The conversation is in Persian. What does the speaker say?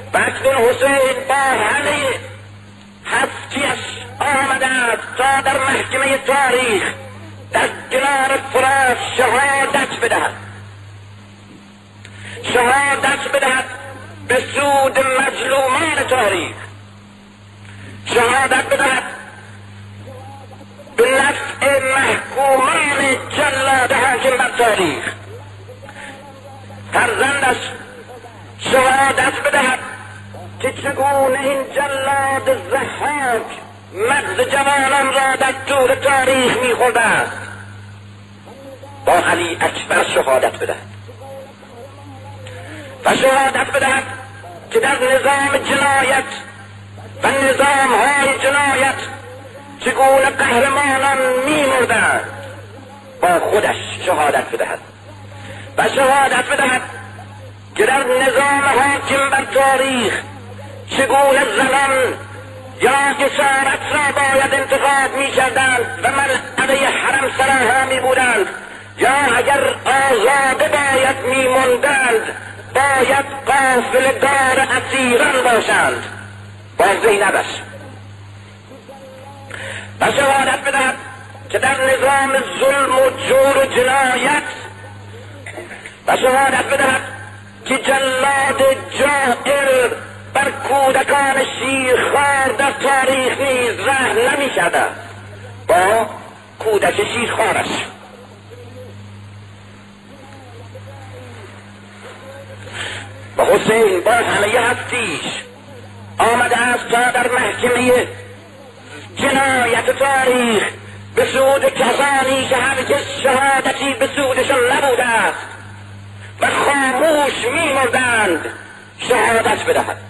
اکنون حسین با همه هستیش آمده است تا در محکمه تاریخ در کنار فرات شهادت بدهد، شهادت بدهد به سود مظلومان تاریخ، شهادت بدهد به نفع محکومان جلاد حاکم بر تاریخ. فرزندش شهادت بدهد که چگونه این جلاد ضحاک مغز جوانان را در طول تاریخ می‌خورده است. با علی اکبر شهادت بدهد و شهادت بدهد که در نظام جنایت و نظام‌های جنایت چگونه قهرمانان می‌مردند. با خودش شهادت بدهد و شهادت بدهد که در نظام حاکم بر تاریخ چگونه زنان یا اسارت را باید انتخاب می‌کردند و ملعبه حرم سراها می‌بودند، یا اگر آزاده باید می‌ماندند باید قافله‌دار اسیران باشند. با زینبش و شهادت بدهد که در نظام ظلم و جور و جنایت و شهادت بدهد که جلاد جائر بر کودکان شیرخوار در تاریخ نیز رحم نمی‌کرده با کودک شیرخوارش. و حسین با همه هستیش آمده است تا در محکمه جنایت تاریخ به سود کسانی که هرگز شهادتی به سودشان نبوده است و خاموش می‌مردند شهادت بدهد.